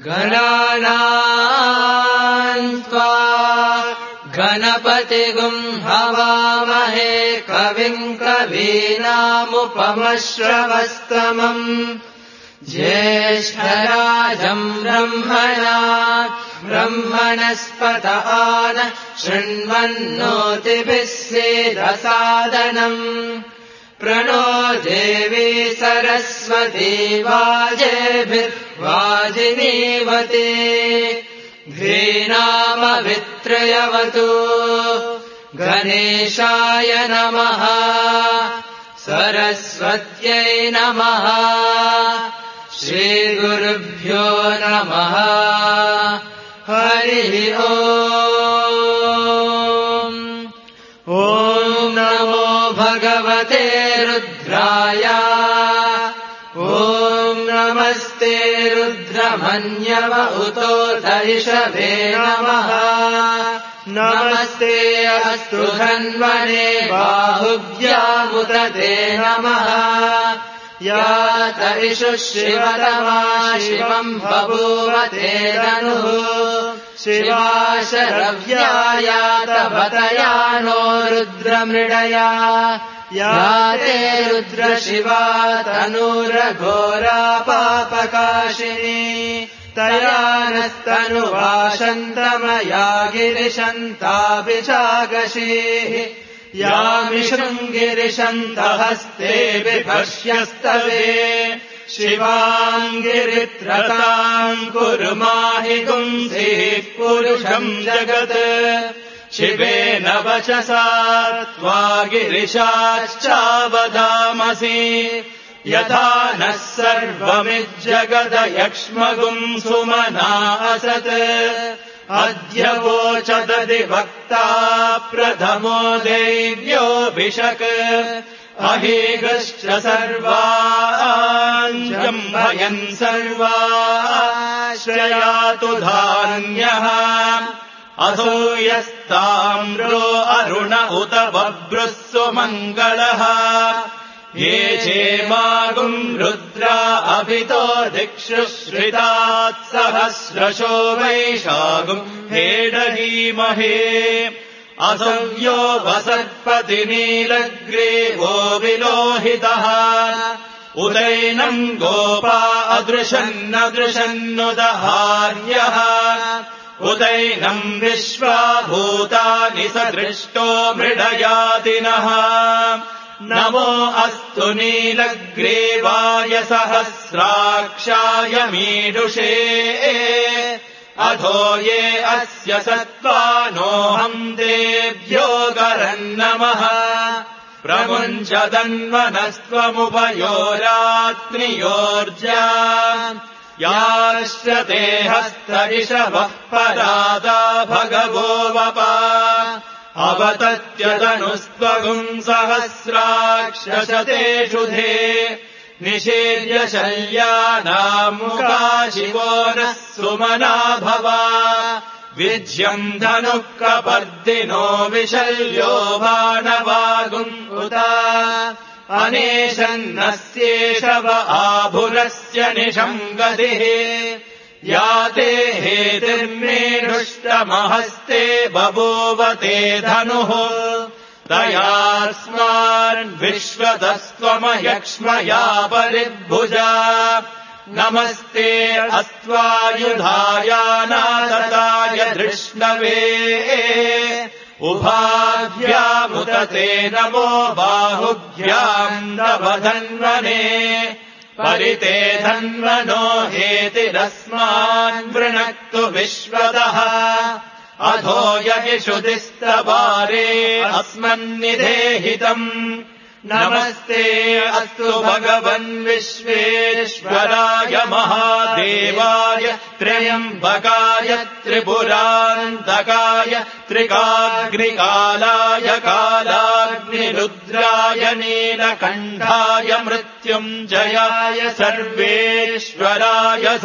गणानां त्वा गणपतिगुं हवामहे कविं कवीनामुपमश्रवस्तमम् ज्येष्ठराजम् ब्रह्मणस्पत नः शृण्वन्नोतिभिः सीदसादनम् प्रणो देवी सरस्वती वाजेभिर्वाजिनीवती ध्रीनामवित्रयवतु गणेशाय नमः सरस्वत्यै नमः श्रीगुरुभ्यो नमः हरिः ओम् ॐ नमो भगवते रुद्राय ॐ नमस्ते रुद्रमन्यव उतोतैषवे नमः नमस्ते अस्तु धन्वने बाहुभ्यामुत ते नमः या तैषु शिवतमा शिवम् बभूव ते धनुः शिवा शरव्याया तपतया नो रुद्रमृडया या ते रुद्रशिवा तनूरघोरा पापकाशिनी तया नस्तनुवाशन्तमया गिरिशन्ताभिषागशीः यामिशृङ्गिरिशन्तहस्ते विभष्यस्तवे शिवाङ्गिरित्रताम् कुरु माहि गुंसीः पुरुषम् जगत् शिवेन वचसा त्वा गिरिशाश्चावदामसि यथा नः सर्वमिज्जगदयक्ष्मगुम् सुमना असत् अद्य वोचदधिवक्ता प्रथमो देव्योऽभिषक् अहीगश्च सर्वाञ्जम् भयन् सर्वाश्रयातु धान्यः अथो यस्ताम्रो अरुण उत बभ्रुः सुमङ्गलः ये चेमागुम् रुद्रा अभितो दिक्षुश्रितात् सहस्रशो वैशागुम् हेडहीमहे असव्यो वसत्पतिनीलग्रीवो विलोहितः उदैनम् गोपा अदृशन्नदृशन्नुदहार्यः उदैनम् विश्वा भूतानि सदृष्टो मृडयातिनः नमो अस्तु नीलग्रीवाय सहस्राक्षाय मीडुषे अधो ये अस्य सत्त्वानोऽहम् देव्यो गरन्नमः प्रमुञ्चदन्वनस्त्वमुभयोरात्नियोर्जा याश्रते हस्तरिषवः परादा भगवो वपा अवतत्यदनुस्त्वगुम् सहस्राक्षशतेषु धे निषेव्य शल्यानाम् मुखा शिवो नः सुमना भवा विज्यम् धनुः कपर्दिनो विशल्यो बाणवागुम् उता अनेशन्नस्येषव आभुरस्य निशम् गतिः या ते हेतिर्मेढुष्टमहस्ते बभूव ते धनुः तयास्मान्विश्वतस्त्वमयक्ष्मया परिभुजा नमस्ते अस्त्वायुधायानादताय धृष्णवे उभाभ्यामुत ते नमो बाहुभ्याम् नवधन्वने परिते धन्वनो हेतिरस्मान् वृणक्तु विश्वतः अधो यगिषुदिस्तवारे अस्मन्निधेहितम् नमस्ते अस्तु भगवन् विश्वेश्वराय महादेवाय त्र्यम्बकाय त्रिपुरान्तकाय त्रिकाग्निकालाय कालाग्निरुद्राय नीलकण्ठाय मृत्युञ्जयाय सर्वेश्वराय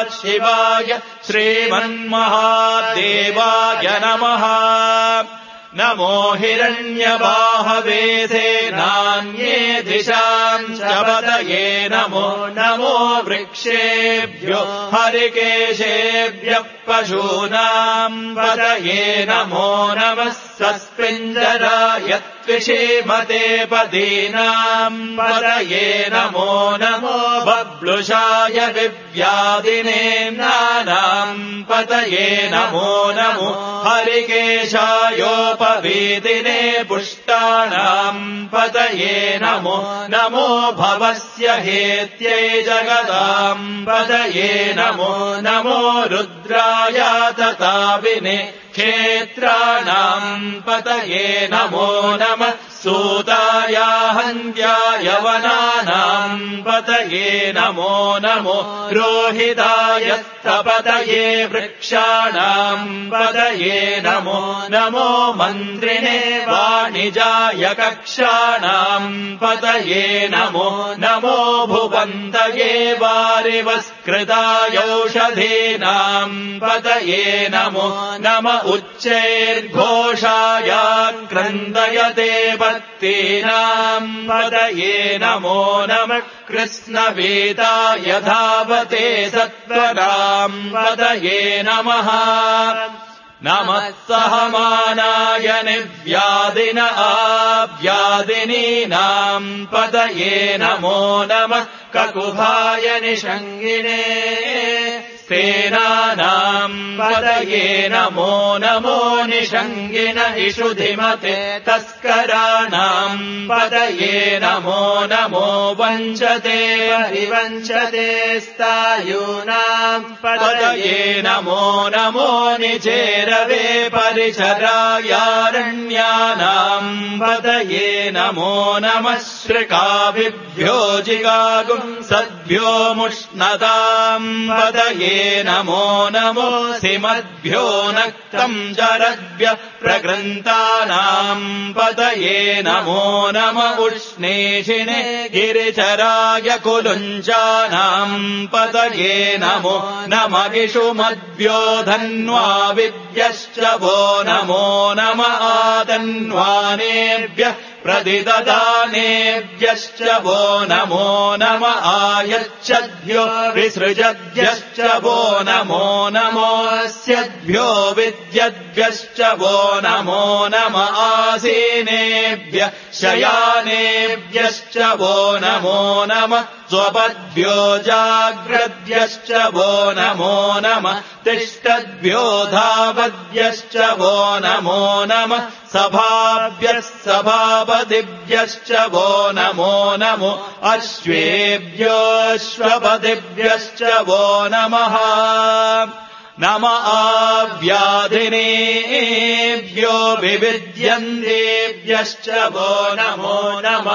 सदाशिवाय श्रीमन्महादेवाय नमः नमो हिरण्यबाहवे नान्ये दिशाम् च पतये नमो नमो वृक्षेभ्यो हरिकेशेभ्यः पशूनाम् पतये नमो नमः सस्पिञ्जराय त्विषीमते पदीनाम् पतये नमो नमो बब्लुषाय विव्याधिनेम्नानाम् पतये नमो नमो हरिकेशायोपवीतिने पुष्टाणाम् पतये नमो नमो भवस्य हेत्यै जगदाम् पतये नमो नमो रुद्राय तताविने क्षेत्राणाम् पतये नमो नमः सूताय हन्त्याय वनानाम् पतये नमो नमो रोहिताय पतये वृक्षाणाम् पतये नमो नमो मन्त्रिणे वाणिजाय कक्षाणाम् पतये नमो नमो भुवन्तये वारिवस्कृतायौषधीनाम् पतये नमो नम उच्चैर्घोषाय क्रन्दयते पत्तीनाम् पतये नमो नमः कृष्णवेदाय धावते सत्वराम् पतये नमः नमः सहमानाय निव्यादिन आव्यादिनीनाम् पतये नमो नमः ककुभाय निषङ्गिने सेनानाम् पतये नमो नमो निषङ्गिन इषुधिमते तस्कराणाम् पतये नमो नमो वञ्चते परिवञ्चते स्थायूनाम् पतये नमो नमो निचेरवे परिचरायारण्यानाम् पतये नमो नमः श्रिकाभिभ्यो जिगागुम् सद्भ्यो मुष्णताम् पतये नमो नमो सिमद्भ्यो नक्तम् जरद्भ्यः प्रकृन्तानाम् पतये नमो नम उष्णेशिने गिरिचराय कुलुञ्चानाम् पतये नमो नम इषुमद्भ्यो धन्वाविभ्यश्च वो नमो नम आतन्वानेभ्यः प्रतिददानेभ्यश्च वो नमो नम आयच्छद्भ्यो विसृजद्भ्यश्च वो नमो नमोऽस्यद्भ्यो विद्यद्भ्यश्च वो नमो नम आसीनेभ्यः शयानेभ्यश्च वो नमो नमः स्वपद्भ्यो जाग्रद्भ्यश्च वो नमो नमः तिष्ठद्भ्यो धावद्भ्यश्च वो नमो नमः सभाभ्यः सभापतिभ्यश्च वो नमो नमो अश्वेभ्योऽश्वपतिभ्यश्च वो नमः नम आव्याधिनेभ्यो विविद्यन्तेभ्यश्च वो नमो नम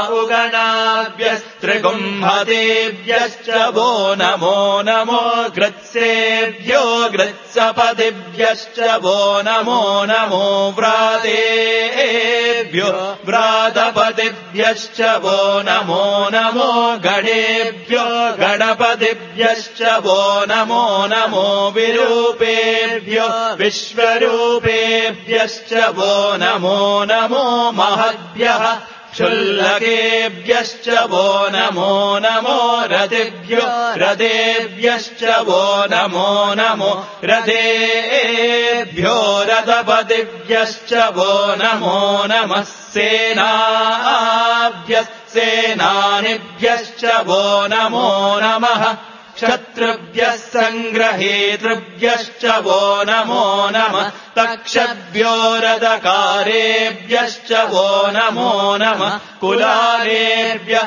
उगणाभ्यस्त्रिगुम्हतेभ्यश्च वो नमो नमो ग्रत्सेभ्यो ग्रत्सपतिभ्यश्च वो नमो नमो व्रातेभ्यो व्रातपतिभ्यश्च वो नमो नमो गणेभ्यो गणपतिभ्यश्च वो नमो नमो विरूपेभ्यो विश्वरूपेभ्यश्च वो नमो नमो महद्भ्यः क्षुल्लकेभ्यश्च वो नमो नमो रथेभ्यो रथेभ्यश्च वो नमो नमो रथेभ्यो रथपतिभ्यश्च वो नमो नमः सेनाभ्यः सेनानिभ्यश्च वो नमो नमः क्षत्रुभ्यः सङ्ग्रहेतृभ्यश्च वो नमो नमः तक्षद्भ्यो रदकारेभ्यश्च वो नमो नमः कुलालेभ्यः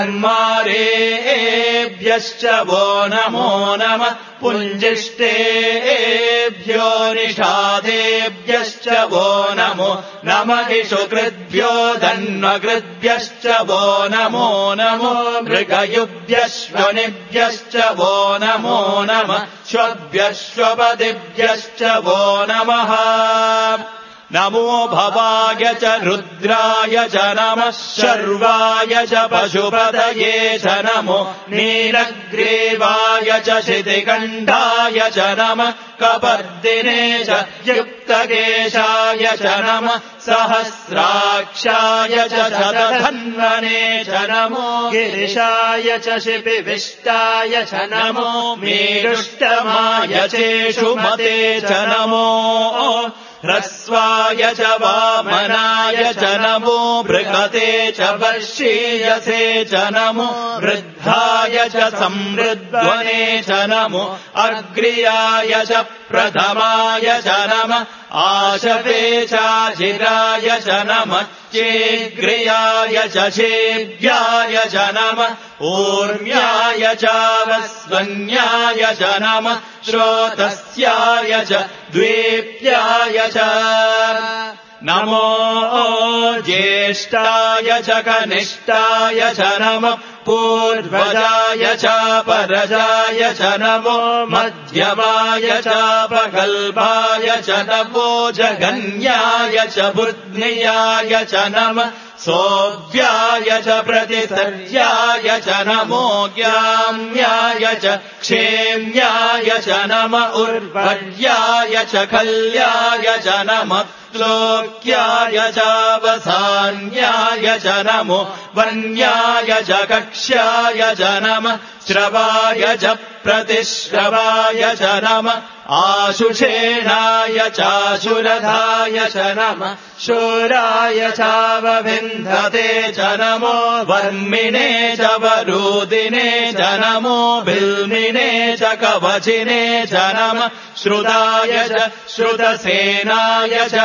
कर्मारेभ्यश्च वो नमो नमः पुञ्जिष्टेभ्यो निषादेभ्यश्च वो नमो नमः इषुकृद्भ्यो धन्वकृद्भ्यश्च वो नमो नमो मृगयुभ्यश्वनिभ्यश्च वो नमो नमः श्वभ्यश्वपतिभ्यश्च वो नमः नमो भवाय च रुद्राय च नमः शर्वाय च पशुपतये च नमो नीलग्रीवाय च शितिकण्ठाय च नमः कपर्दिने च युक्तकेशाय च नमः सहस्राक्षाय च शतधन्वने च नमो गिरिशाय च शिपिविष्टाय च नमो मेरुष्टमाय चेषुमते च नमो ह्रस्वाय च वामनाय च नमो बृहते च वर्षीयसे च नमो वृद्धाय च समृद्ध्वने च नमो अग्र्याय च प्रथमाय च नमः आशवे चाजिराय च नमः चेग्र्याय च शेव्याय च नमः ऊर्म्याय च वस्वन्याय च नमः श्रोतस्याय च द्वेप्याय च नमो ज्येष्ठाय च कनिष्ठाय च नमः पूर्वजाय च परजाय च नमो मध्यमाय च प्रगल्भाय च नमो जगन्याय च बुद्ध्याय च नमः सोऽव्याय च प्रतिसर्याय च नमो ज्ञाम्याय च क्षेम्याय च नमः उर्वर्याय च खल्याय च नमः श्लोक्याय चावसान्याय च नमो वन्याय च कक्ष्याय च नमः श्रवाय च प्रतिश्रवाय च नमः आशुषेणाय चाशुरधाय च नमः शूराय चावविन्धते च नमो वर्मिणे च वरूदिने च नमो बिल्मिने च कवचिने च नमः श्रुताय च श्रुतसेनाय च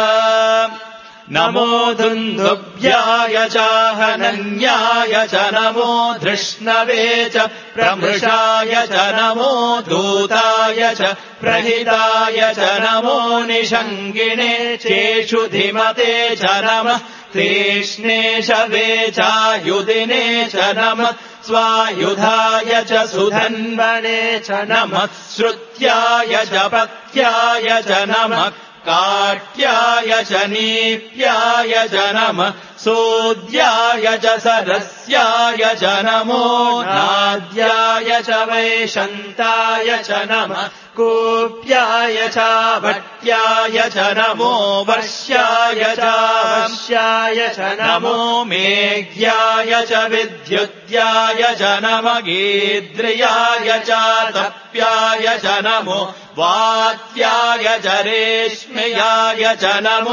नमो दुन्दुभ्याय चाहनन्याय च नमो धृष्णवे च प्रमृषाय च नमो दूताय च प्रहिताय च नमो निषङ्गिणे चेषुधिमते च नमः तीक्ष्णेशवे चायुधिने च नमः स्वायुधाय च सुधन्वने च नमः श्रुत्याय च पत्याय च नमः काट्याय च नीप्याय च नमः सोद्याय च सरस्याय च नमो नाद्याय च वैशन्ताय च नमः कूप्याय च भट्याय च नमो वर्ष्याय च वश्याय च नमो मेघ्याय च विद्युद्याय च नमः गीद्रियाय च तप्याय च नमो वात्याय च रेश्म्याय च नमो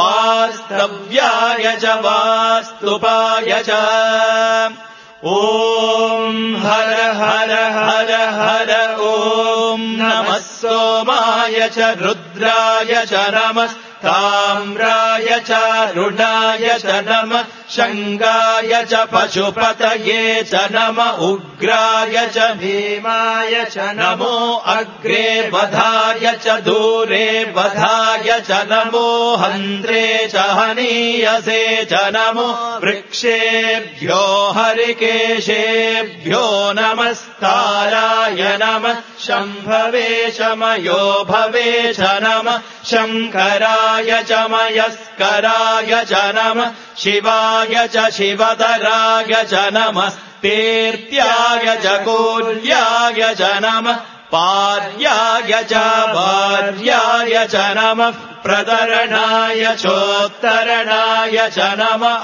वास्तव्याय च वास्तुपाय च ॐ हर हर हर हर ॐ नमः सोमाय च रुद्राय च नमः ताम्राय च रुणाय च नमः शङ्गाय च पशुपतये च नमः उग्राय च भीमाय च नमो अग्रे वधाय च दूरे वधाय च नमो हन्त्रे च हनीयसे च नमो वृक्षेभ्यो हरिकेशेभ्यो नमस्ताराय नमः शम्भवे च मयो भवे च नमः शङ्कराय च मयस्कराय च नमः शिवाय च शिवतराय च नमः तीर्थ्याय च कूल्याय च नमः पार्याय च भार्याय च नमः प्रतरणाय चोत्तरणाय च नमः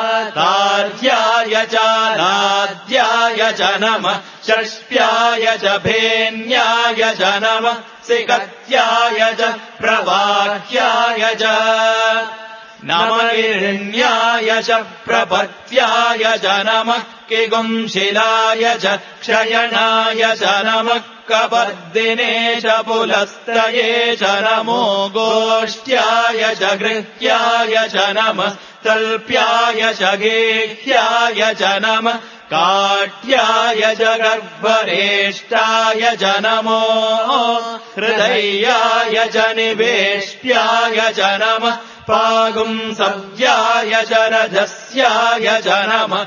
आतार्याय च नाद्याय च नमः षष्ट्याय च भेन्याय च नमः सिकत्याय च प्रवाह्याय च नमगिरण्याय च प्रपत्याय च नमः किगुंशिलाय च क्षयणाय च नमः कपर्दिने च पुलस्तये च नमो गोष्ठ्याय च गृह्याय च नमः तल्प्याय च गेह्याय च नमः काट्याय च गर्भरेष्ठाय च नमो हृदयाय च निवेष्ट्याय च नमः पागुंसव्याय च रजस्याय च नमः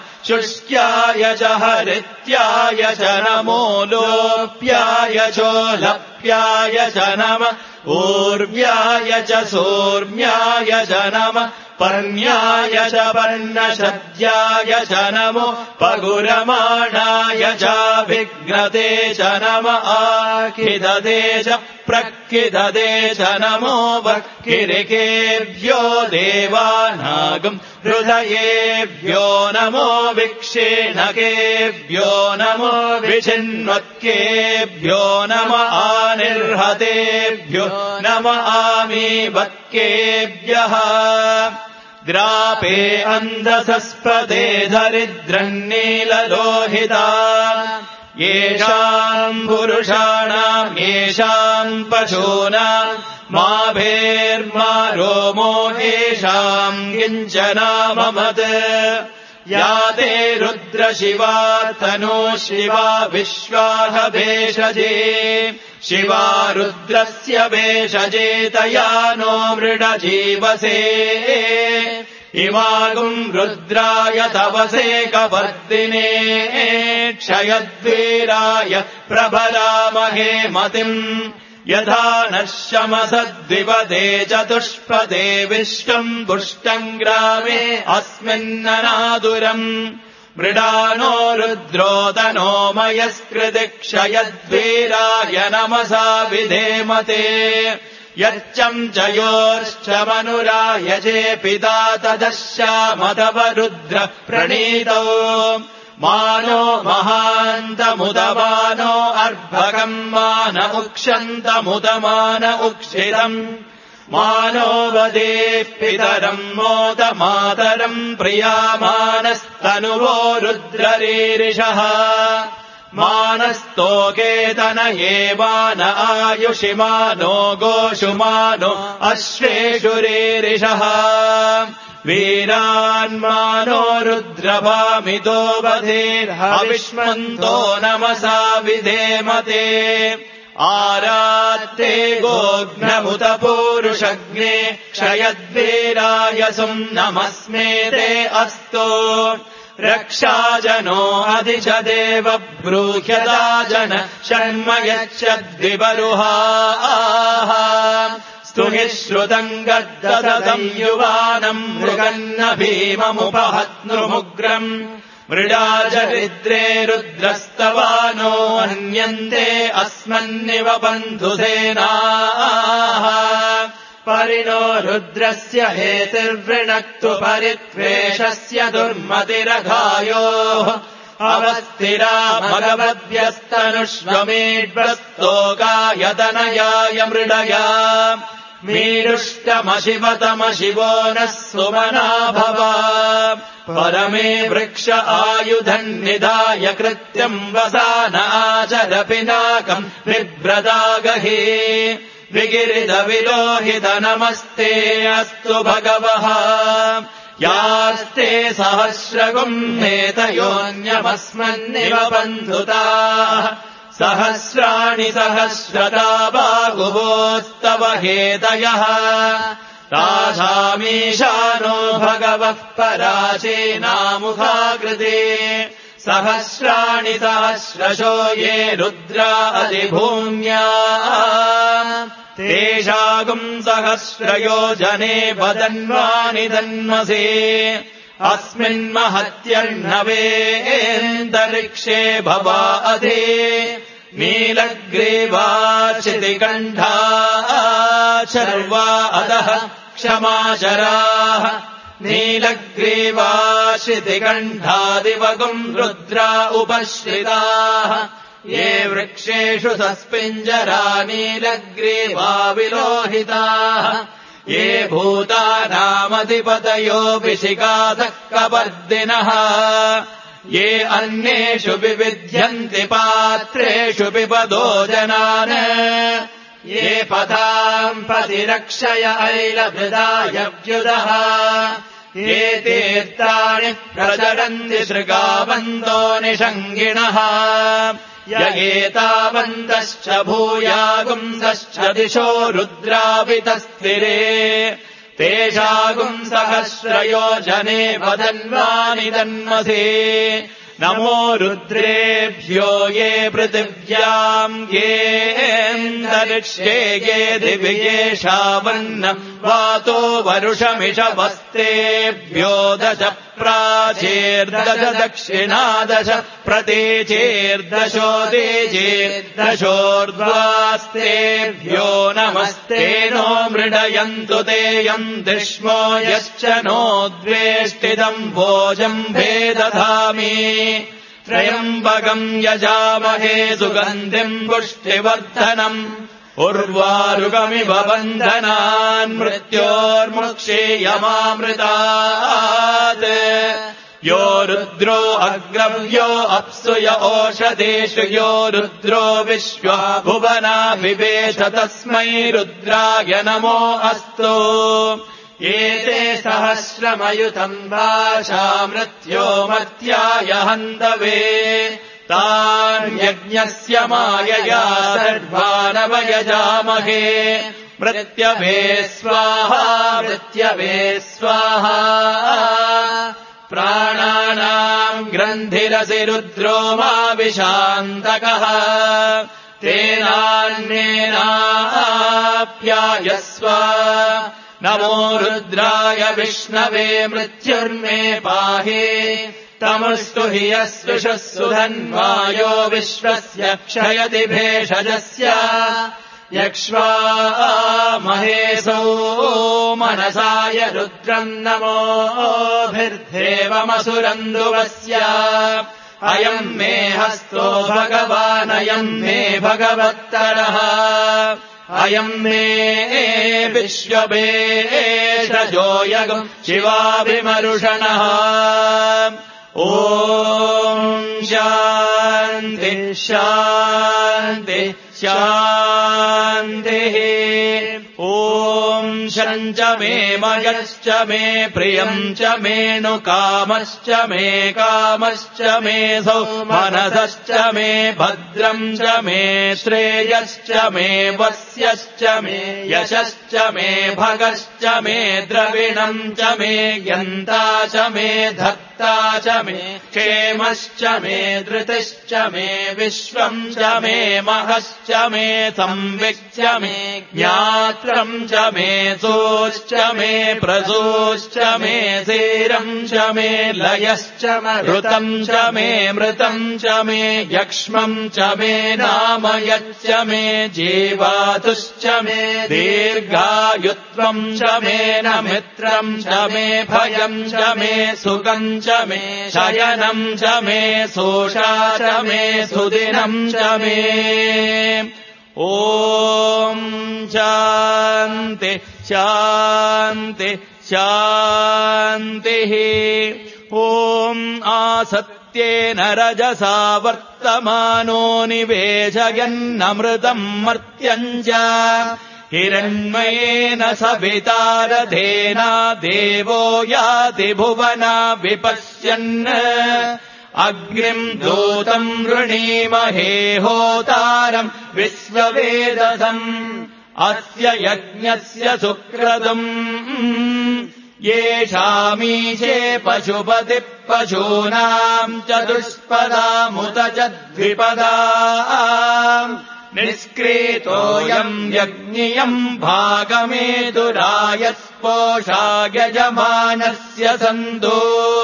शुष्क्याय च हरित्याय च नमो लोप्याय चोलप्याय काव्याय च नमः ऊर्व्याय च सूर्म्याय च नमः पर्ण्याय च पर्णशद्याय च नमो पगुरमाणाय चाभिघ्नते च नमः आखिदते च प्रक्खिदते च नमो वक्किरिकेभ्यो देवानागम् हृदयेभ्यो नमो विक्षेणकेभ्यो नमो विचिन्वत्केभ्यो नमः आनिर्हतेभ्यो नमः आमीवत्केभ्यः द्रापे अन्धसस्पदे दरिद्रन्नीललोहिता येषाम् पुरुषाणाम् येषाम् पशूनाम् मा भेर्मा रोमो येषाम् किञ्चनाममत् या ते रुद्रशिवा तनो शिवा विश्वाह भेषजे शिवा रुद्रस्य भेषजे तया नो मृडजीवसे इमागुम् रुद्राय तवसे कवर्दिने क्षयद्वीराय प्रबलामहे मतिम् यथा नः शमसद्विपदे चतुष्पदे विश्वम् पुष्टम् ग्रामे अस्मिन्ननादुरम् मृडानो रुद्रोदनो मयस्कृतिक्षयद्वीराय नमसा विधेमते यच्चम् जयोश्च मनुरायजे पिता तदश्यामतव रुद्र प्रणीतौ मानो महान्तमुदमानो अर्भकम् मान उक्षन्तमुदमान उक्षितम् मानो वदेः पितरम् मोदमातरम् प्रियामानस्तनुवो रुद्ररीरिषः मानस्तोकेतनये मान आयुषिमानो गोषुमानो अश्वेषुरीरिषः वीरान्मानो रुद्रभामितो वधेर्हविष्मन्तो नमसा विधेमते आरात्ते गोघ्नमुत पूरुषग्ने क्षयद्वीराय सुम् नमस्मे ते अस्तु रक्षाजनो अधिच देव ब्रूह्यता जन शर्म यच्छद्विबरुहाः स्तुहि श्रुतम् गद्दतम् युवानम् मृगन्न भीममुपहत्नुमुग्रम् मृडाजरिद्रे रुद्रस्तवानो अन्यन्ते अस्मन्निव बन्धुसेनाः परिणो रुद्रस्य हेतिर्वृणक्तु परित्वेषस्य दुर्मतिरघायोः अवस्थिरा भगवद्भ्यस्तनुष्वमेड्वस्तोकायतनयाय मृडया मीरुष्टमशिवतमशिवो नः सुमना भव परमे वृक्ष आयुधम् निधाय कृत्यम् वसानाचरपिनाकम् बिभ्रदागहे विगिरिदविलोहित नमस्ते अस्तु भगवः यास्ते सहस्रगुम् नेतयोऽन्यमस्मन्निव बन्धुताः सहस्राणि सहस्रता बाहुवोस्तव हेतयः तासामीशानो भगवः पराचीनामुखाकृते सहस्राणि सहस्रशो ये रुद्रा अधिभूम्या तेषागुम् सहस्रयोजने वदन्वानि तन्मसे अस्मिन्महत्यर्णवेऽन्तरिक्षे भवा अधि नीलग्रीवाचितिकण्ठा शर्वा अधः क्षमाचराः नीलग्रीवाशितिकण्ठादिवगुम् रुद्रा उपश्रिताः ये वृक्षेषु सस्पिञ्जरा नीलग्रीवा विलोहिताः ये भूतानामधिपतयो विशिखातः कपर्दिनः ये अन्येषु विविध्यन्ति पात्रेषु पिबदो जनान् ये पथाम् प्रतिरक्षय ऐलभृदायव्युदः ये तीर्थानि प्रचरन्ति शृगावन्तो निषङ्गिणः य एतावन्तश्च भूयागुंसश्च दिशो रुद्रावितस्थिरे तेषागुम् सहस्रयोजने वदन्वानि तन्मसे नमो रुद्रेभ्यो ये पृथिव्याम् येऽन्तरिक्षे ये दिव्येषावन्न वातो वरुषमिषवस्तेभ्यो दश प्राचीर्दश दक्षिणादश प्रतीचीर्दशोदीचीर्दशोर्ध्वास्तेभ्यो नमस्ते नो मृडयन्तु ते यन्तिष्मो यश्च नो द्वेष्टिदम् भोजम् भेदधामि त्रयम्बकम् यजामहे सुगन्धिम् पुष्टिवर्धनम् उर्वारुकमिव बन्धनान् मृत्योर्मुक्षीयमामृतात् यो रुद्रो अग्रव्यो अप्सु य ओषधेषु यो रुद्रो विश्वा भुवना विवेश तस्मै रुद्राय नमो अस्तु एते सहस्रमयुतम् वाचा मृत्यो मर्त्याय हन्तवे तान् यज्ञस्य मायया सर्वानवयजामहे मृत्यवे स्वाहा मृत्यवे स्वाहा प्राणानाम् ग्रन्थिरसि रुद्रो मा विशान्तकः तेनान्येनाप्यायस्व नमो रुद्राय विष्णवे मृत्युर्मे पाहि तमुस्तु हि यस्विषः सुधन्वायो विश्वस्य क्षयति भेषजस्य यक्ष्वा महेशो मनसाय रुद्रम् नमोभिर्देवमसुरन्दुवस्य अयम् मे हस्तो भगवानयम् मे भगवत्तरः अयम् मे विश्ववेशजो यगम् शिवाभिमरुषणः ॐ शान्ति शान्ति शान्तिः ॐ शञ्च मे मयश्च मे प्रियम् च मेऽनुकामश्च मे कामश्च मे सौ मनसश्च मे भद्रम् च मे श्रेयश्च मे वस्यश्च मे यशश्च मे भगश्च मे द्रविणम् च मे यन्ता च मे धत्ता च मे क्षेमश्च मे धृतिश्च मे विश्वम् च मे महश्च मे संविच्च मे ज्ञात्रम् च मे सोश्च मे प्रसोश्च मे धीरम् च मे लयश्च मृतम् च मे मृतम् च मे यक्ष्मम् च मे नामयच्च मे जीवातुश्च मे दीर्घायुत्वम् च मे न मित्रम् च मे भयम् च मे सुखम् च मे शयनम् च मे सोषा च मे सुदिनम् च मे ॐ शान्ति शान्ति शान्तिः ॐ आसत्येन रजसा वर्तमानो निवेशयन्नमृतम् मर्त्यम् च हिरण्मयेन सवितारथेना देवो याति भुवना विपश्यन् अग्निम् दूतम् वृणीमहे होतारम् विश्ववेदसम् अस्य यज्ञस्य सुक्रतुम् येषामीशे पशुपतिः पशूनाम् चतुष्पदामुत च द्विपदाम् निष्क्रीतोऽयम् यज्ञियम् भागमेतुरायस्पोषा यजमानस्य सन्तो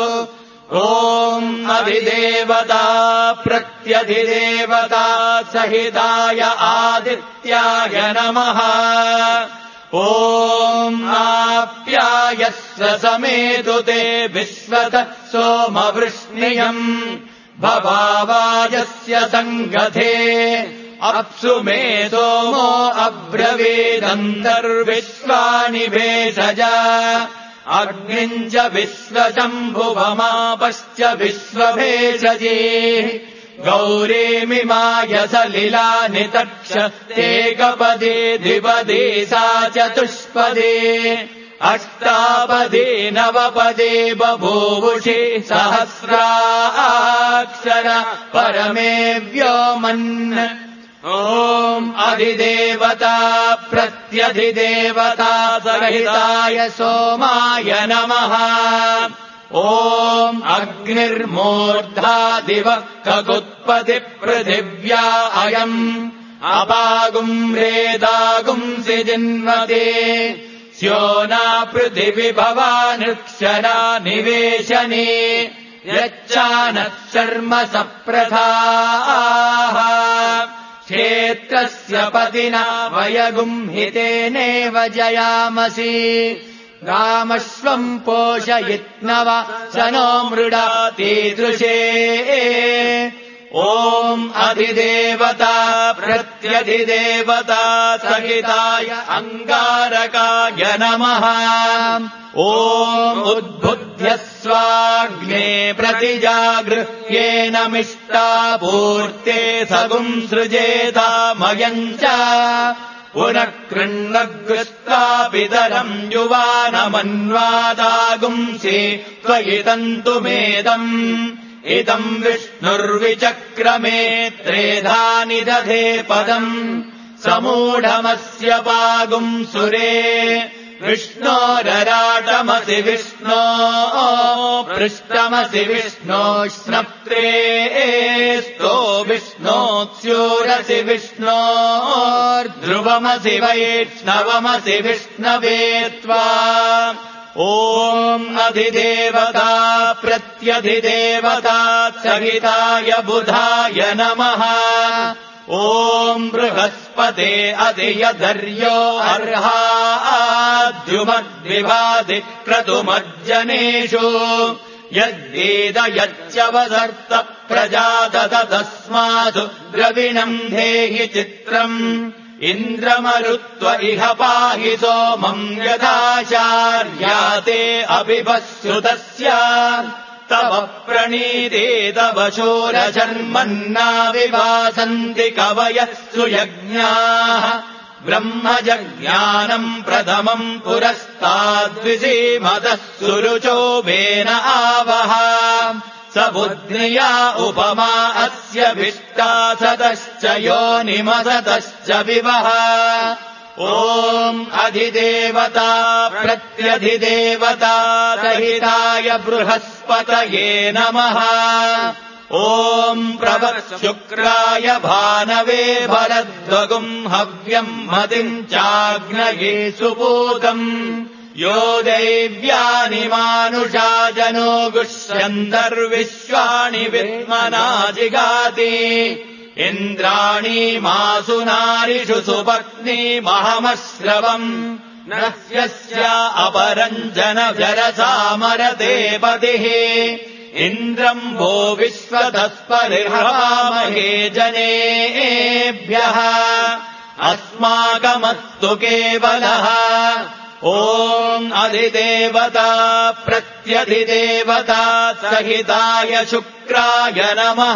ॐ अभिदेवता प्रत्यधिदेवता सहिताय आदित्याय नमः ॐ आप्यायस्व समेतु ते विश्वतः सोमवृष्णियम् भवावायस्य सङ्गथे अप्सु मे सोमो अब्रवीदन्तर्विश्वानि भेषज अग्निम् च विश्वशम्भुवमापश्च विश्वभेषजी गौरीमिमाय सलिलानि तक्ष एकपदी द्विपदी सा चतुष्पदी अष्टापदी नवपदी बभूवुषि सहस्राक्षर परमे व्योमन् ॐ अधिदेवता प्रत्यधिदेवता सहिताय सोमाय नमः ॐ अग्निर्मूर्धा दिवः ककुत्पतिपृथिव्या अयम् अपागुम् रेदागुंसि जिन्वते स्योना पृथिवि भवानृक्षरा निवेशने यच्चानः शर्म सप्रथाः क्षेत्रस्य पतिना वयगुंहितेनेव जयामसि रामश्वम् पोषयित्नवा स नो मृडा तीदृशे ॐ अधिदेवता प्रत्यधिदेवता सहिताय अङ्गारकाय नमः ॐ उद्बुद्ध्यस्वाग्ने प्रतिजागृह्येन मिष्टापूर्ते सगुम् सृजेतामयम् च पुनः कृण्वग्रस्ता पितरम् युवानमन्वादागुंसि त्वयि तन्तुमेदम् इदम् विष्णुर्विचक्रमे त्रेधा निदधे पदम् समूढमस्य पागुम् सुरे विष्णोरराटमसि विष्णो पृष्ठमसि विष्णो स्नप्त्रेस्तो विष्णोत्स्यूरसि विष्णोर्ध्रुवमसि वैष्णवमसि विष्णवे त्वा ॐ अधिदेवता प्रत्यधिदेवता सहिताय बुधाय नमः ॐ बृहस्पते अधियधर्यो अर्हाद्युमद्विभाति क्रतुमज्जनेषु यद्वेद यच्चवसर्त प्रजातत तस्मासु द्रविणम् धेहि चित्रम् इन्द्रमरुत्व इह पाहि सोमम् यथाचार्याते अभिभश्रुतस्य तव प्रणीते तव शूरशर्मन्ना विभासन्ति कवयः सुयज्ञाः ब्रह्मजज्ञानम् प्रथमम् पुरस्ताद्विसीमतः सुरुचोभेन आवह स बुद्ध्या उपमा अस्य भिष्टा सतश्च योनिमसतश्च विवह ॐ अधिदेवता प्रत्यधिदेवता सहिताय बृहस्पतये नमः ॐ प्रवत्शुक्राय भानवे भरद्वगुम् हव्यम् मतिम् चाग्नये सुपूतम् यो दैव्यानि मानुषा जनो गुष्यन्तर्विश्वाणि विद्मना जिगाति इन्द्राणि मासु नारिषु सुपत्नीमहमश्रवम् नस्यस्य अपरञ्जन जरसामरते पतिः इन्द्रम् भो विश्वतस्परिहवामहे जनेभ्यः अस्माकमस्तु केवलः ॐ अधिदेवता प्रत्यधिदेवता सहिताय शुक्राय नमः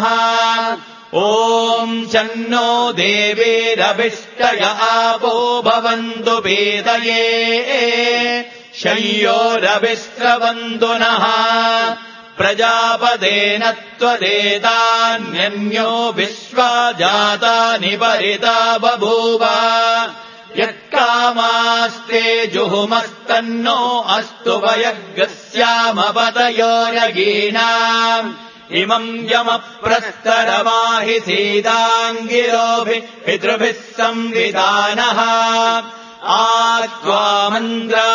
ॐ शन्नो देवीरभिष्टय आपो भवन्तु वेदये शय्योरभिस्रवन्तु नः प्रजापतेन त्वदेतान्यन्यो विश्वा जातानि परिता बभूव यत्कामास्ते जुहुमस्तन्नो अस्तु वयग्रस्यामपतयोरगीनाम् इमम् यमप्रस्तरमाहि सीताङ्गिरोभिः पितृभिः संविधानः आत्वामन्द्रा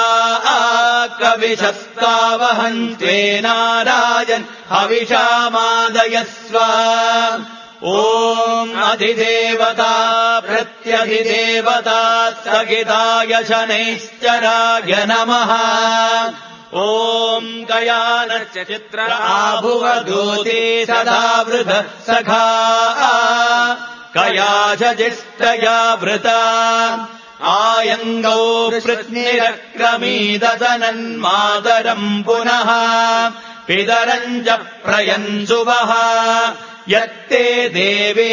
कविशस्तावहन्त्वेनाराजन् हविषामादयस्व ॐ अधिदेवता प्रत्यधिदेवता सहिताय शनैश्चराय नमः ॐ कयानश्च चित्र आभुवदूते सदा वृधः सखा कयाजिष्टया वृता आयङ्गौ पृथ्निरक्रमीदसनन्मातरम् पुनः पितरम् च प्रयन्सुवः यत्ते देवे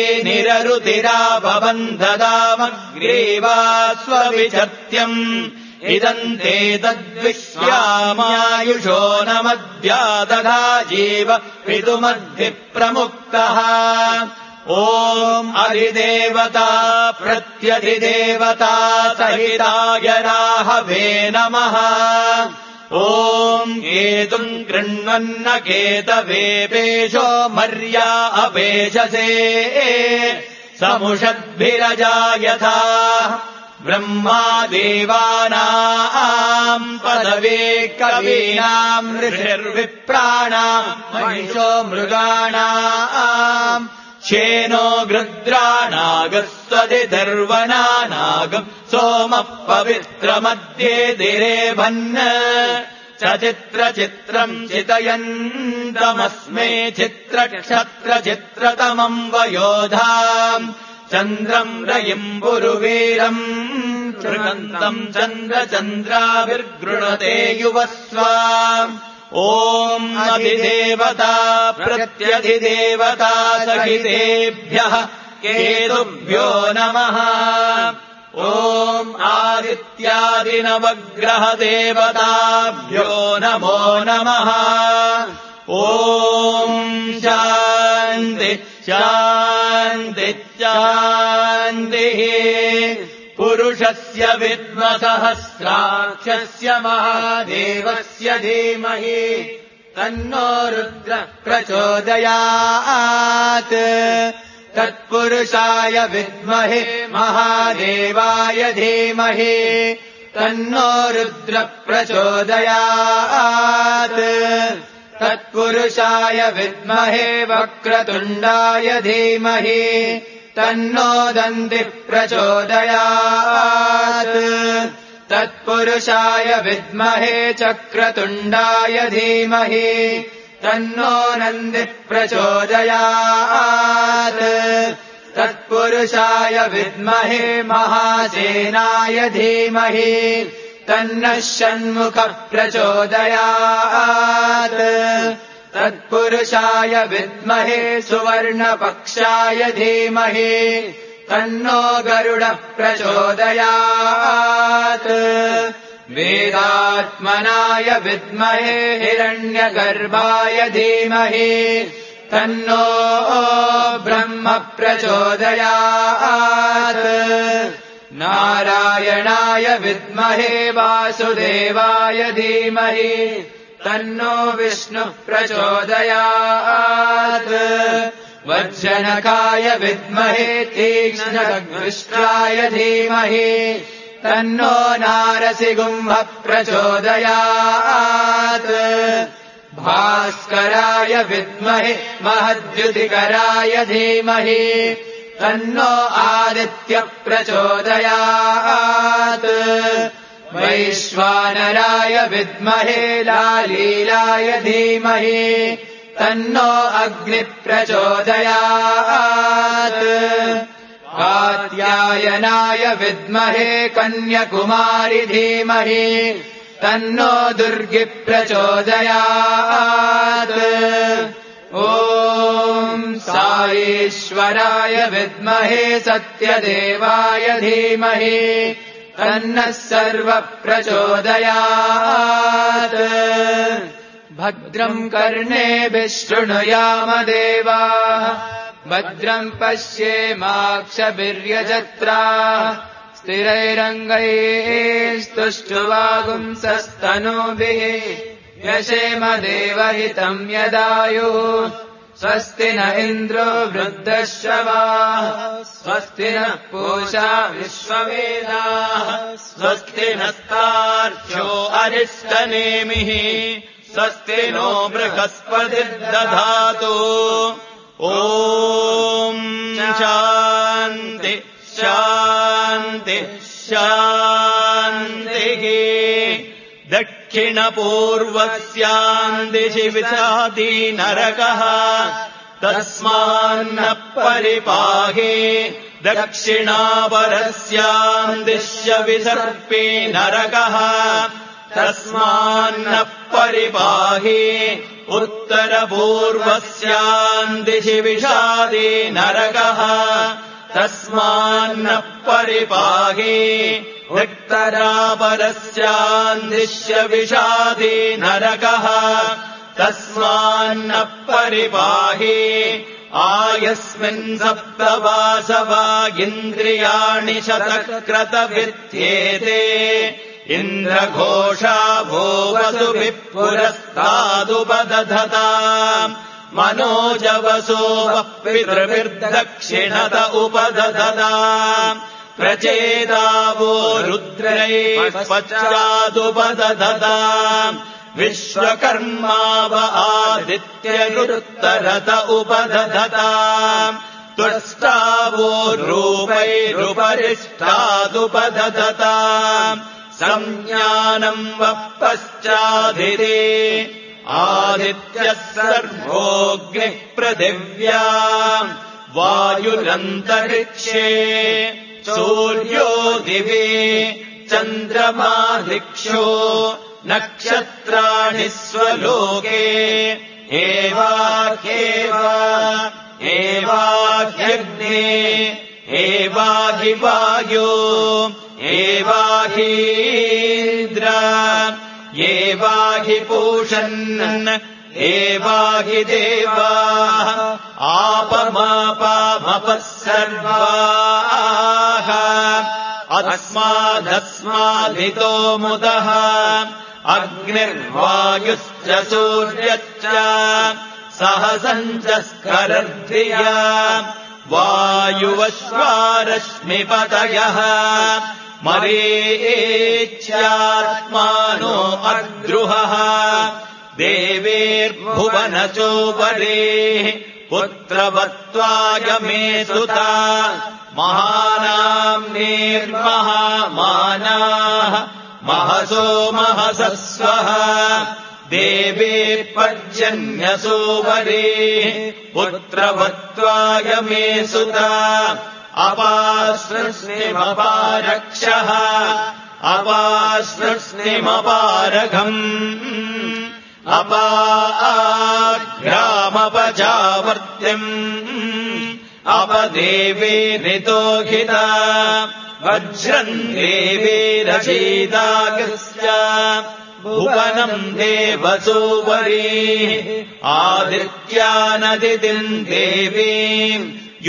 निररुतिराभवन्धदामग्रेवा स्वविचर्त्यम् इदम् ते तद्विश्यामायुषो न मद्या तथा जीव पितुमद्भिः प्रमुक्तः ॐ अधिदेवता प्रत्यधिदेवता सहिताय राहवे नमः ॐ केतुम् कृण्वन्न केतवेपेशो मर्या अपेशसे समुषद्भिरजायथा ब्रह्मा देवानाम् पदवे कवीनाम् ऋषिर्विप्राणाम् महिषो मृगाणाम् शेनो गृद्राणागस्वधिधर्वनानागम् सोमः पवित्रमध्ये दिरेभन् चित्रचित्रम् चितयन्तमस्मे चित्रक्षत्रचित्रतमम् वयोधाम् चन्द्रम् रयिम् पुरुवीरम् कृणन्तम् चन्द्रचन्द्राभिर्गृणते युवस्वा ॐ अधिदेवता प्रत्यधिदेवता सहितेभ्यः केतुभ्यो नमः ॐ आदित्यादिनवग्रहदेवताभ्यो नमो नमः ॐ शान्ति शान्ति शान्तिः पुरुषस्य विद्मसहस्राक्षस्य महादेवस्य धीमहि तन्नो रुद्र प्रचोदयात् तत्पुरुषाय विद्महे महादेवाय धीमहि तन्नो रुद्र प्रचोदयात् तत्पुरुषाय विद्महे वक्रतुण्डाय धीमहि तन्नो दन्तिः प्रचोदयात् तत्पुरुषाय विद्महे चक्रतुण्डाय धीमहि तन्नो नन्दिः प्रचोदयात् तत्पुरुषाय विद्महे महासेनाय धीमहि तन्नः षण्मुखः प्रचोदयात् तत्पुरुषाय विद्महे सुवर्णपक्षाय धीमहि तन्नो गरुडः प्रचोदयात् वेदात्मनाय विद्महे हिरण्यगर्भाय धीमहि तन्नो ब्रह्म प्रचोदयात् नारायणाय विद्महे वासुदेवाय धीमहि तन्नो विष्णुः प्रचोदयात् वज्रनखाय विद्महे तीक्ष्णखड्गविष्ट्राय धीमहि तन्नो नारसिंहः प्रचोदयात् भास्कराय विद्महे महद्युतिकराय धीमहि तन्नो आदित्यः प्रचोदयात् वैश्वानराय विद्महे लालीलाय धीमहि तन्नो अग्निः प्रचोदयात् कात्यायनाय विद्महे कन्याकुमारी धीमहि तन्नो दुर्गिः प्रचोदयात् ॐ साईश्वराय विद्महे सत्यदेवाय धीमहि तन्नः सर्वः प्रचोदयात् भद्रम् कर्णेभिः शृणुयाम देवाः भद्रम् पश्येमाक्षभिर्यजत्राः स्थिरैरङ्गैः स्तुष्ट्वागुंसस्तनूभिः यशेम देवहितम् यदायुः स्वस्ति न इन्द्रो वृद्धश्रवाः स्वस्ति नः पूषा विश्ववेदाः स्वस्ति नस्तार्क्ष्यो अरिष्टनेमिः स्वस्ति नो बृहस्पतिर्दधातु ॐ शान्ति शान्ति शान्तिः दक्षिणपूर्वस्याम् दिशि विशाति नरकः तस्मान्न परिपाहि दक्षिणापरस्याम् दिश्य विसर्पे नरकः तस्मान्न परिपाहि उत्तरपूर्वस्याम् दिशि विशाति नरकः तस्मान्न परिपाहि उत्तरापरस्याम् दिश्य विशाति नरकः तस्मान्न परिपाहि आयस्मिन् सप्तवासवा इन्द्रियाणि शतक्रतविद्येते इन्द्रघोषा वो वसुभिः पुरस्तादुपदधताम् मनोजवसो वः पितृभिर्दक्षिणत उपदधताम् प्रचेदावो रुद्रैः पश्चादुपदधताम् विश्वकर्माव आदित्यरुत्तरत उपदधताम् त्वष्टावो रूपैरुपरिष्टादुपदधताम् संज्ञानम् वः पश्चादिरे आदित्यः सर्वोऽग्निः पृथिव्याम् वायुरन्तरिक्षे सूर्यो दिवे चन्द्रमा दिक्षो नक्षत्राणि स्वलोके एवाह्यग्ने एवाहि वायो एवाहीन्द्रा एवाहि पूषन् एवाहि देवाः आपमापामपः सर्वाः अस्मादस्मादितो मुदः अग्निर्वायुश्च सूर्यश्च सहसञ्चस्करद्धिया वायुवश्वारश्मिपतयः मरीच्यात्मानो अद्रुहः देवेर्भुवनचोपरेः पुत्रवत्त्वायमे सुता महानाम्नेर्महामानाः महसो महसस्वः देवे पर्जन्यसोवरेः पुत्रवत्त्वायमे सुता अपाश्रस्निमपारक्षः अपाश्रस्निमपारघम् अपाग्रामपजावर्त्यम् अपदेवेरितोहिता वज्रम् देवेरचीदागस्य भुवनम् देवसोवरीः आदित्यानदितिम् देवीम्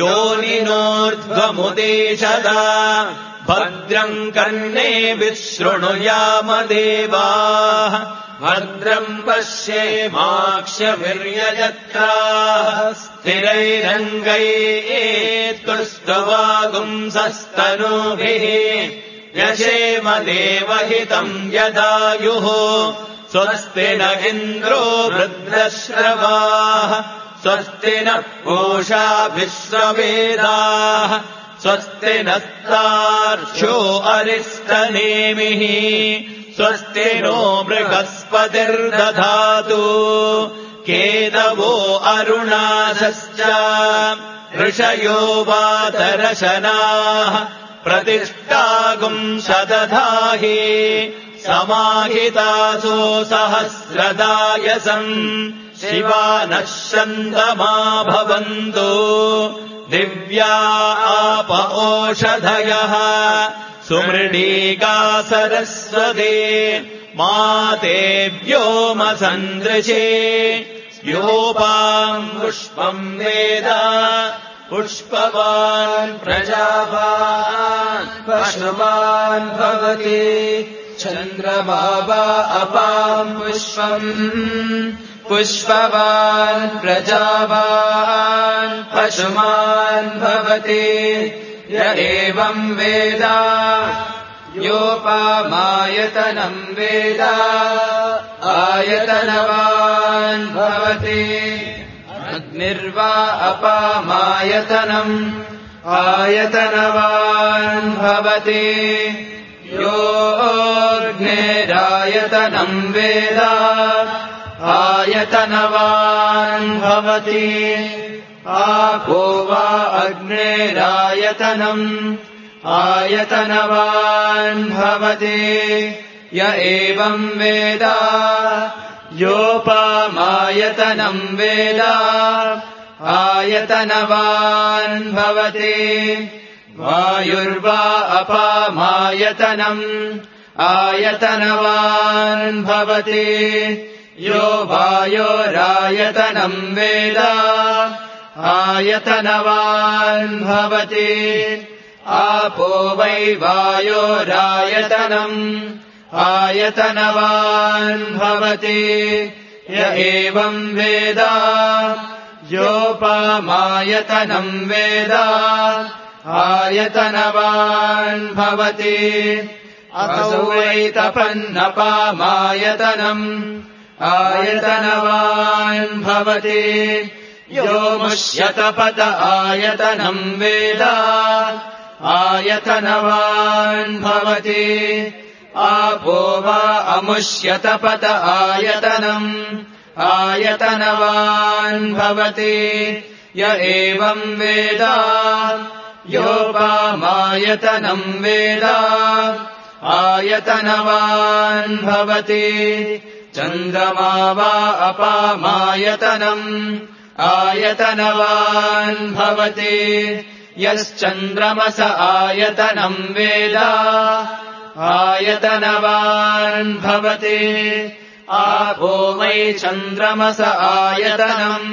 योनिनोर्ध्वमुदेशदा भद्रम् कर्णेभिः शृणुयाम देवाः भद्रम् पश्येमाक्षभिर्यजत्राः स्थिरैरङ्गैः तुष्टुवागुंसस्तनूभिः यशेम देवहितम् यदायुः स्वस्ति न इन्द्रो वृद्धश्रवाः स्वस्ति नः पूषा विश्ववेदाः स्वस्ति नस्तार्क्ष्यो अरिष्टनेमिः स्वस्ति नो बृहस्पतिर्दधातु केतवो अरुणासश्च ऋषयो वातरशनाः प्रतिष्ठागुंसदधाहि समाहितासो सहस्रदायसम् शिवा नः शन्दमा भवन्तु दिव्या आप ओषधयः सुमृडीका सरस्वती मातेभ्योमसन्दृशे योपाम् पुष्पम् वेद पुष्पवान् प्रजावान् पशुमान् भवति चन्द्रमा वा अपाम् पुष्पम् पुष्पवान् प्रजावान् पशुमान् भवति य एवम् वेद योपामायतनम् वेद आयतनवान् भवति अग्निर्वा अपामायतनम् आयतनवान् भवति योऽग्निरायतनम् वेद आयतनवान् भवति आपो वा अग्निरायतनम् आयतनवान् भवति य एवम् वेद योपामायतनम् वेद आयतनवान् भवति वायुर्वा अपामायतनम् आयतनवान् भवति यो वायोरायतनम् वेद आयतनवान् भवति आपो वै वायोरायतनम् आयतनवान् भवति य एवम् वेद योपामायतनम् वेद आयतनवान् भवति असौ वैतपन्नपामायतनम् आयतनवान् भवति यो मुष्यतपत आयतनम् वेद आयतनवान् भवति आपो वा अमुष्यतपत आयतनम् आयतनवान् भवति य एवम् वेद योपामायतनम् वेद आयतनवान् भवति चन्द्रमा वा अपामायतनम् आयतनवान् भवति यश्चन्द्रमस आयतनम् वेद आयतनवान् भवति आपो वै चन्द्रमस आयतनम्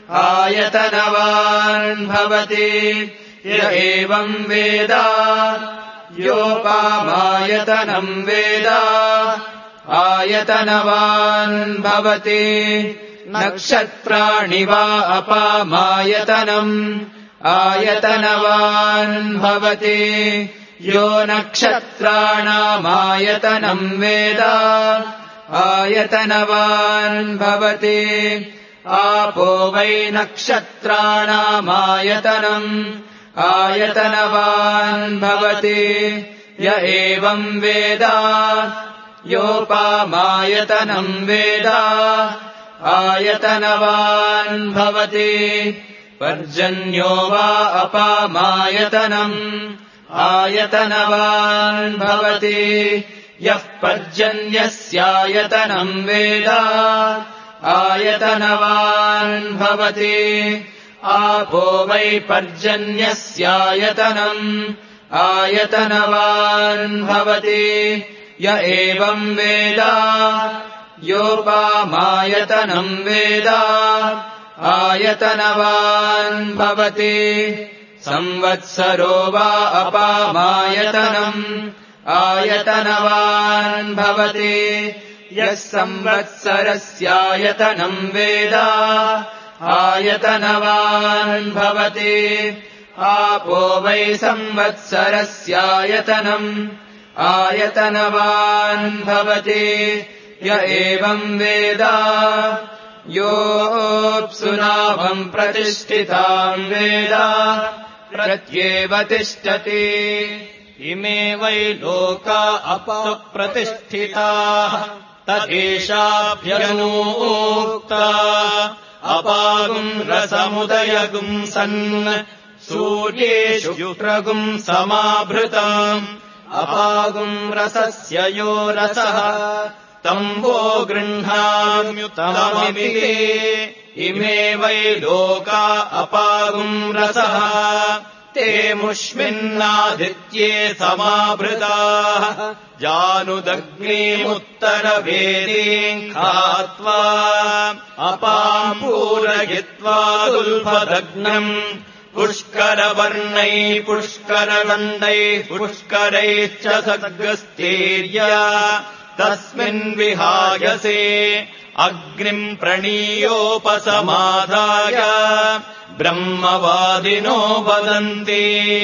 आयतनवान् भवति य एवम् वेद योपामायतनम् वेद आयतनवान् भवति नक्षत्राणि वा अपामायतनम् आयतनवान् भवति यो नक्षत्राणामायतनम् वेद आयतनवान् भवति आपो वै नक्षत्राणामायतनम् आयतनवान् भवति य एवम् वेद योपामायतनम् वेद आयतनवान् भवति पर्जन्यो वा अपामायतनम् आयतनवान् भवति यः पर्जन्यस्यायतनम् वेद आयतनवान् भवति आपो वै पर्जन्यस्यायतनम् आयतनवान् भवति य एवम् वेद योपामायतनम् वेद आयतनवान् भवति संवत्सरो वा अपामायतनम् आयतनवान् भवति यः संवत्सरस्यायतनम् वेद आयतनवान् भवति आपो वै संवत्सरस्यायतनम् आयतनवान् भवति य एवम् वेद योऽप्सुनाभम् प्रतिष्ठिताम् वेद प्रत्येव तिष्ठति इमे वै लोका अपप्रतिष्ठिताः तदेशाभ्यनूक्ता अपागुम् रसमुदयगुम् सन् सूर्येषु शुक्रगुम् समाभृताम् अपागुम् रसस्य यो रसः तम्बो गृह्णाम्युतममिति इमे वै लोका अपागुम् रसः ते मुष्मिन्नादित्ये समाभृताः जानुदग्नीमुत्तरवेदीम् खात्वा अपाम् पूरयित्वा दुल्फदग्नम् पुष्करवर्णैः पुष्करदण्डैः पुष्करैश्च सर्गस्तेर्य तस्मिन् विहायसे अग्निम् प्रणीयोपसमाधाय ब्रह्मवादिनो वदन्ति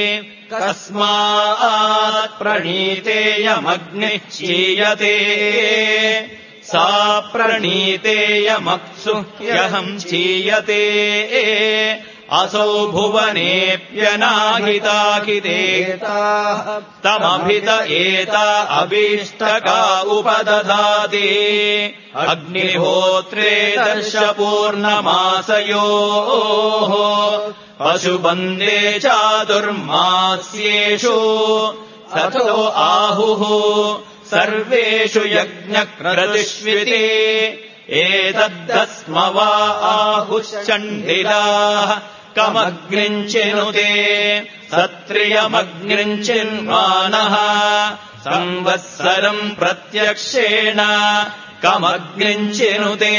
कस्मात् प्रणीतेयमग्निः चीयते सा प्रणीतेयमप्सु ह्यहम् चीयते असौ भुवनेऽप्यनाहिताहितेताः तमभित एता अभीष्टका उपदधाति अग्निहोत्रे दर्शपूर्णमासयोः पशुबन्धे चातुर्मास्येषु सतो आहुः सर्वेषु यज्ञक्रतुष्विते एतद्दस्म वा आहुश्चण्डिलाः कमग्निञ्चिनुते सत्रियमग्निञ्चिन्वानः संवत्सरम् प्रत्यक्षेण कमग्निञ्चिनुते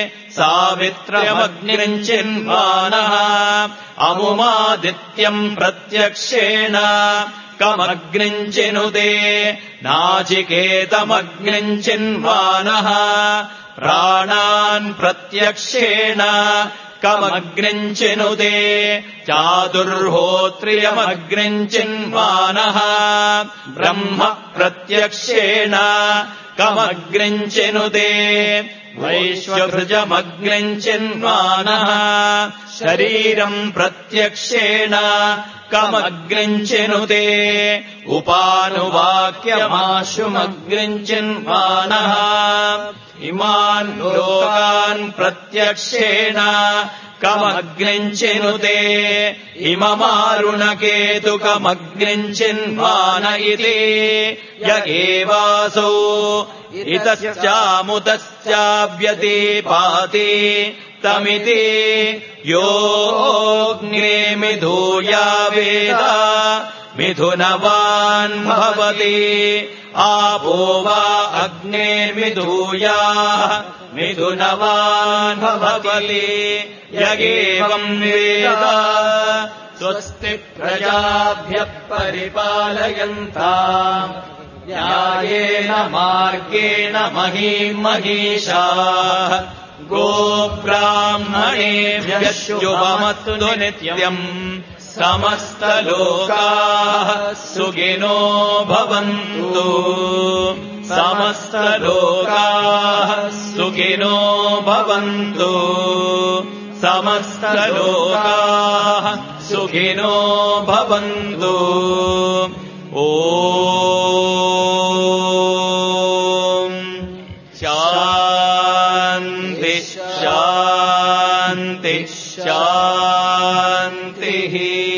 सावित्रमग्निञ्चिन्वानः अमुमादित्यम् प्रत्यक्षेण कमग्निञ्चिनुते नाचिकेतमग्निञ्चिन्वानः प्राणान् प्रत्यक्षेण कमग्निञ्चिनुते चातुर्होत्रियमग्निञ्चिन्वानः ब्रह्म प्रत्यक्षेण कमग्निञ्चिनुते वैश्वभृजमग्निञ्चिन्वानः शरीरम् प्रत्यक्षेण कमग्निञ्चिनुते उपानुवाक्यमाशुमग्निञ्चिन्वानः इमान् लोकान् प्रत्यक्षेण कमग्निञ्चिनुते इममारुणकेतुकमग्निञ्चिन्वान इति य एवासौ इतश्चामुतश्चाव्यतीपाति तमिति योऽग्निमिधूया वेद मिथुनवान् भवति आपो वा अग्नेर्मिधूया मिथुनवान् भवति य एवम् वेद स्वस्ति प्रजाभ्यः परिपालयन्ताम् न्यायेन मार्गेण महीम् महिषाः गोब्राह्मणेभ्यः शुभमस्तु नित्यम् समस्तलोकाः सुखिनो भवन्तु समस्तलोकाः सुखिनो भवन्तु समस्तलोकाः सुखिनो भवन्तु ॐ शान्ति शान्ति शान्तिः